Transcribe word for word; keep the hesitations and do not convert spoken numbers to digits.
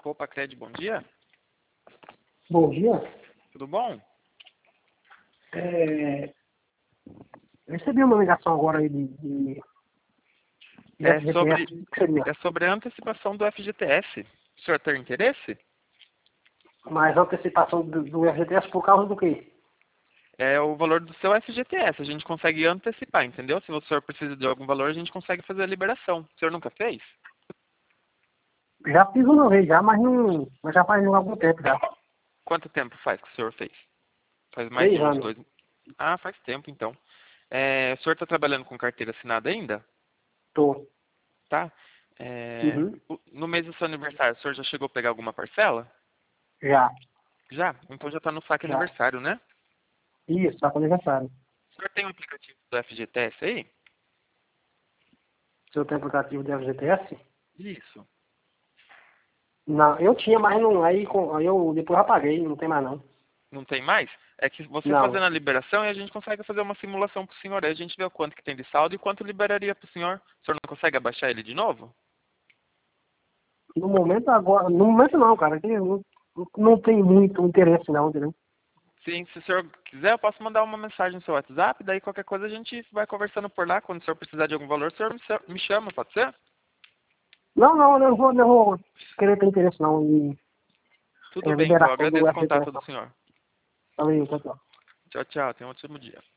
Copa Cred, bom dia. Bom dia. Tudo bom? É, eu recebi uma ligação agora aí de, de, de É sobre, F G T S. O que seria? é sobre a antecipação do F G T S. O senhor tem interesse? Mas antecipação do, do F G T S por causa do quê? É o valor do seu F G T S. A gente consegue antecipar, entendeu? Se o senhor precisa de algum valor, a gente consegue fazer a liberação. O senhor nunca fez? Já fiz uma vez já, mas não. Mas já faz algum tempo já. Quanto tempo faz que o senhor fez? Faz mais Três de uns anos. dois... Ah, faz tempo, então. É, o senhor está trabalhando com carteira assinada ainda? Tô. Tá? É, Uhum. o- no mês do seu aniversário, o senhor já chegou a pegar alguma parcela? Já. Já? Então já está no saque Já. aniversário, né? Isso, tá com aniversário. O senhor tem um aplicativo do F G T S aí? Se eu tenho aplicativo de F G T S? Isso. Não, eu tinha, mas não. Aí, com, aí eu depois apaguei, não tem mais não. Não tem mais? É que você Não. fazendo a liberação e a gente consegue fazer uma simulação para o senhor. Aí a gente vê o quanto que tem de saldo e quanto liberaria para o senhor. O senhor não consegue abaixar ele de novo? No momento agora. No momento não, cara. que Não, não tem muito interesse não, entendeu? Sim, se o senhor quiser, eu posso mandar uma mensagem no seu WhatsApp. Daí qualquer coisa a gente vai conversando por lá. Quando o senhor precisar de algum valor, o senhor me cha- me chama, pode ser? Não, não, eu não vou, não vou querer ter interesse não em Tudo é, bem, então. Eu liberação do agradeço o F G T S. contato do senhor. Valeu, tchau, tchau. Tchau, tchau. Tenha um ótimo dia.